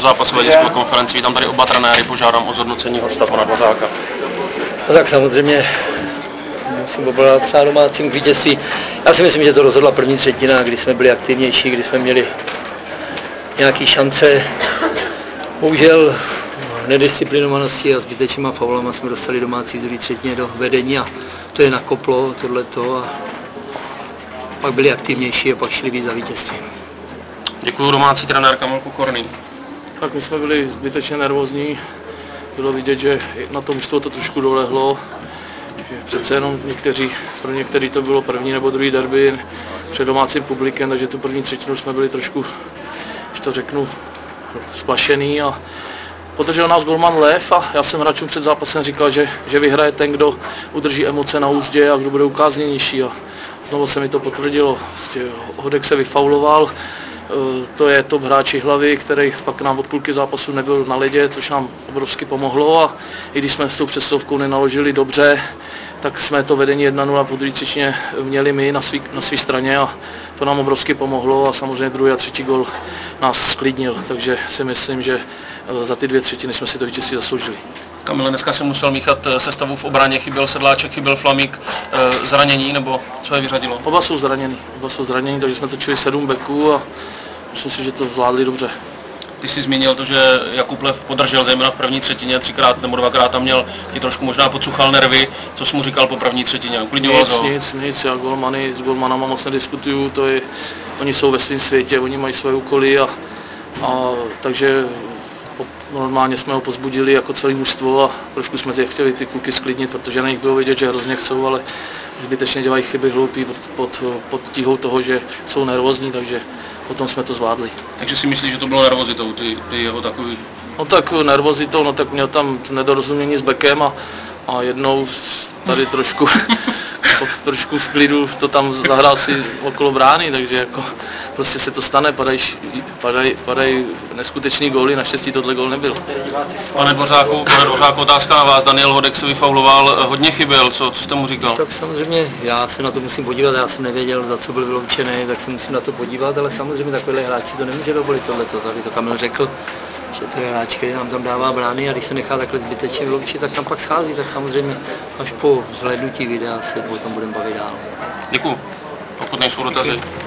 zápasové tiskovou konferenci. Vítám tady oba trenéry, požádám o zhodnocení hosta pana Dvořáka. No tak samozřejmě musím poblahopřát domácím k vítězství. Já si myslím, že to rozhodla první třetina, kdy jsme byli aktivnější, kdy jsme měli nějaké šance. Bohužel nedisciplinovaností a zbytečnýma faulama jsme dostali domácí druhé třetině do vedení a to je nakoplo tohleto a pak byli aktivnější a pak šli víc za vítězství. Děkuji, domácí trenér Kamil Pokorný. Tak my jsme byli zbytečně nervózní, bylo vidět, že na tom mužstvo to trošku dolehlo, že přece jenom pro některý to bylo první nebo druhý derby před domácím publikem, takže tu první třetinu jsme byli trošku, když to řeknu, splašený a podržel nás golman Lev a já jsem hráčům před zápasem říkal, že vyhraje ten, kdo udrží emoce na úzdě a kdo bude ukázněnější a znovu se mi to potvrdilo. Hodek se vyfauloval, to je top hráč Jihlavy, který pak nám od půlky zápasu nebyl na ledě, což nám obrovsky pomohlo a i když jsme s tou přesilovkou nenaložili dobře, tak jsme to vedení 1-0 po druhé třetině měli my na své straně a to nám obrovsky pomohlo a samozřejmě druhý a třetí gol nás sklidnil, takže si myslím, že za ty 2 třetiny jsme si to vítězství zasloužili. Kamile, dneska jsem musel míchat sestavu v obraně, chyběl Sedláček, chyběl Flamík, zranění nebo co je vyřadilo? Oba jsou zranění, takže jsme točili 7 beků a myslím si, že to zvládli dobře. Ty jsi zmínil to, že Jakub Lev podržel zejména v první třetině, 3krát nebo 2krát tam měl, ti trošku možná podsuchal nervy, co jsi mu říkal po první třetině? Nic, já s golmanama moc nediskutuju, oni jsou ve svém světě, oni mají své úkoly a takže normálně jsme ho pozbudili jako celé mužstvo a trošku jsme chtěli ty kluky sklidnit, protože na nich bylo vidět, že hrozně chcou, ale zbytečně dělají chyby hloupí pod tíhou toho, že jsou nervózní, takže potom jsme to zvládli. Takže si myslíš, že to bylo nervozitou, ty jeho takový? No tak nervozitou, no tak měl tam nedorozumění s bekem a jednou tady trošku v klidu to tam zahrál si okolo brány, takže jako prostě se to stane, padají neskutečný góly, naštěstí tohle gól nebyl. Pane Dvořáku, otázka na vás, Daniel Hodek se vyfauloval, hodně chyběl, co jste mu říkal? Tak samozřejmě já se na to musím podívat, já jsem nevěděl, za co byl vyloučený, tak se musím na to podívat, ale samozřejmě takovýhle hráč si to nemůže dovolit tohleto, tady to Kamil řekl, že to je hráč, který nám tam dává brány a když se nechá takhle zbytečně vyloučit, tak tam pak schází, tak samozřejmě až po zhlédnutí videa se o tom budeme bavit dál. Děkuju, pokud nejsou dotazy.